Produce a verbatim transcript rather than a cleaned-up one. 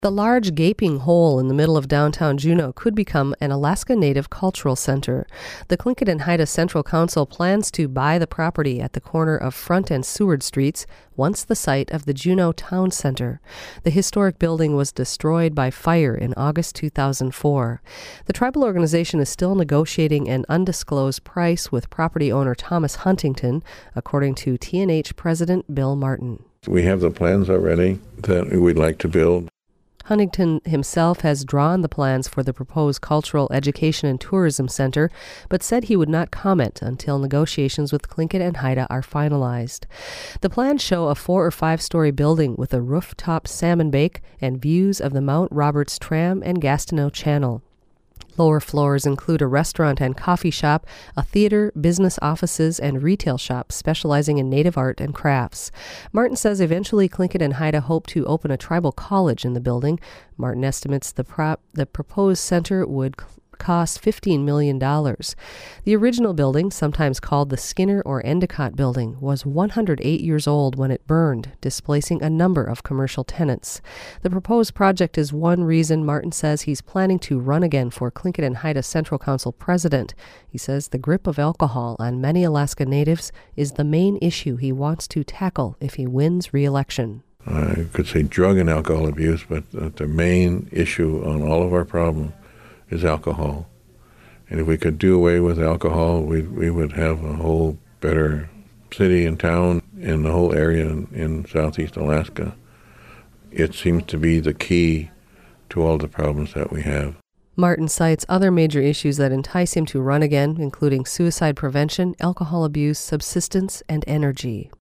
The large gaping hole in the middle of downtown Juneau could become an Alaska Native cultural center. The Tlingit and Haida Central Council plans to buy the property at the corner of Front and Seward Streets, once the site of the Juneau Town Center. The historic building was destroyed by fire in August two thousand four. The tribal organization is still negotiating an undisclosed price with property owner Thomas Huntington, according to T N H President Bill Martin. We have the plans already that we'd like to build. Huntington himself has drawn the plans for the proposed Cultural Education and Tourism Center, but said he would not comment until negotiations with Tlingit and Haida are finalized. The plans show a four- or five-story building with a rooftop salmon bake and views of the Mount Roberts Tram and Gastineau Channel. Lower floors include a restaurant and coffee shop, a theater, business offices, and retail shops specializing in native art and crafts. Martin says eventually Tlingit and Haida hope to open a tribal college in the building. Martin estimates the, prop, the proposed center would cost fifteen million dollars. The original building, sometimes called the Skinner or Endicott Building, was one hundred eight years old when it burned, displacing a number of commercial tenants. The proposed project is one reason Martin says he's planning to run again for Tlingit and Haida Central Council president. He says the grip of alcohol on many Alaska Natives is the main issue he wants to tackle if he wins re-election. I could say drug and alcohol abuse, but the main issue on all of our problems is alcohol. And if we could do away with alcohol, we we would have a whole better city and town in the whole area in, in southeast Alaska. It seems to be the key to all the problems that we have. Martin cites other major issues that entice him to run again, including suicide prevention, alcohol abuse, subsistence, and energy.